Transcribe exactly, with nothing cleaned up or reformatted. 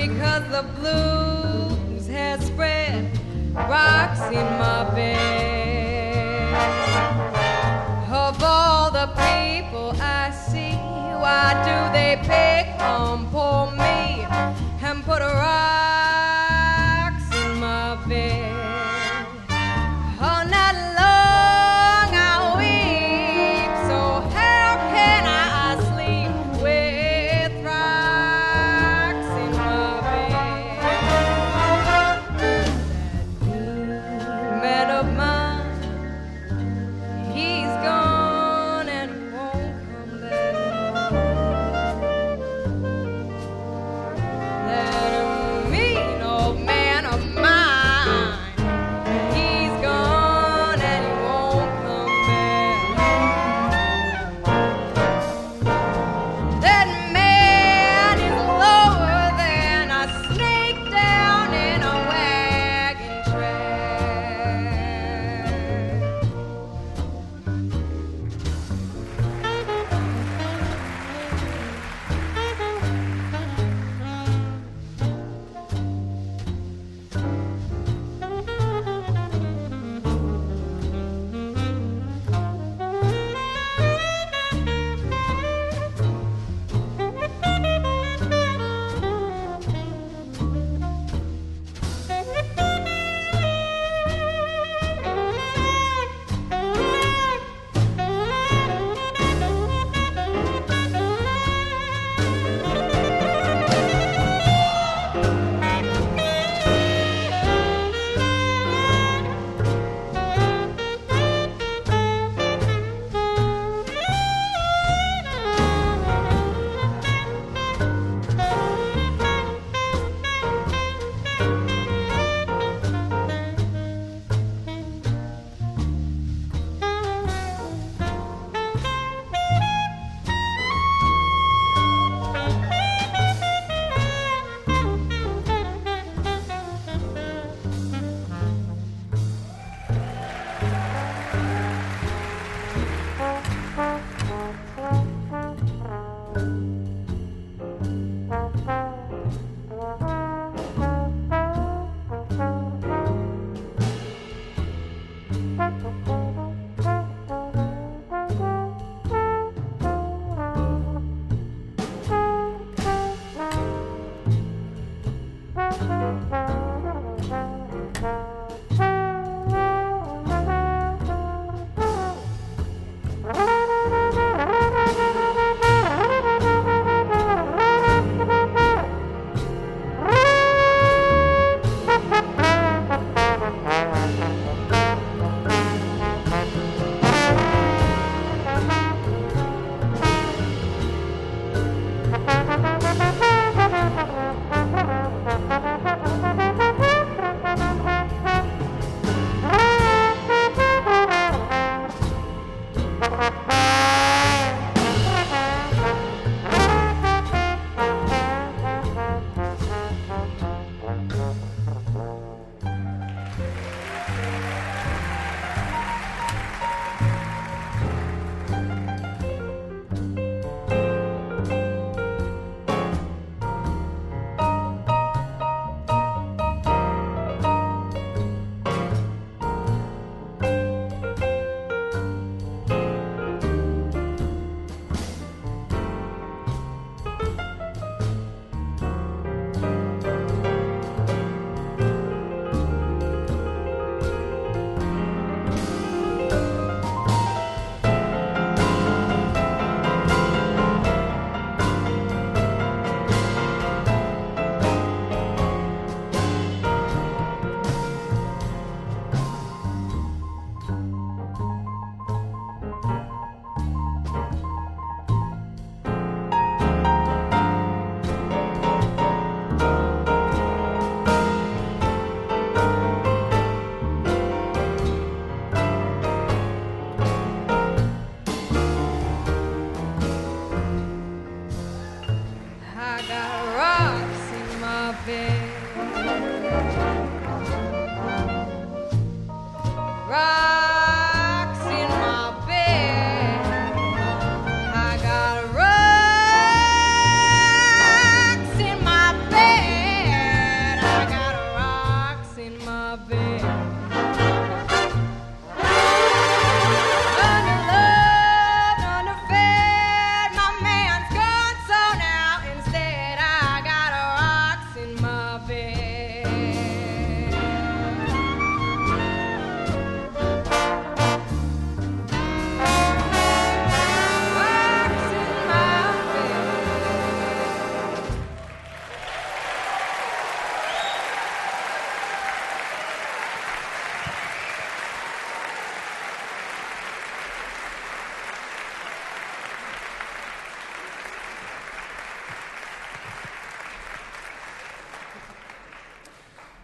because the blues has spread rocks in my bed. Of all the people I see, why do they pick on poor me and put rocks in my bed? All night long I weep, so how can I sleep with rocks in my bed? That man of mine, he's gone and he won't come back. That mean old man of mine, he's gone and he won't come back. That man is lower than a snake down in a wagon track. I got rocks in my bed.